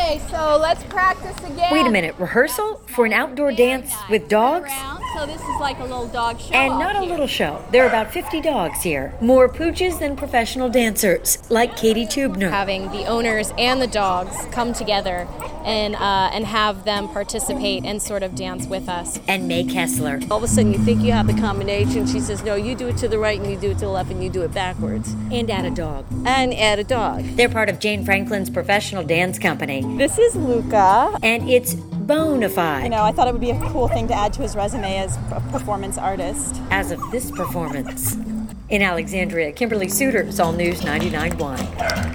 Okay, so let's practice again. Wait a minute, rehearsal for an outdoor dance with dogs? So this is like a little dog show. And not a little show. There are about 50 dogs here. More pooches than professional dancers, like Katie Tubner. Having the owners and the dogs come together and have them participate and sort of dance with us. And May Kessler. All of a sudden you think you have the combination. She says, no, you do it to the right and you do it to the left and you do it backwards. And add a dog. And add a dog. They're part of Jane Franklin's professional dance company. This is Luca. And it's Bonafide. You know, I thought it would be a cool thing to add to his resume as a performance artist. As of this performance. In Alexandria, Kimberly Suiters, All News 99.1.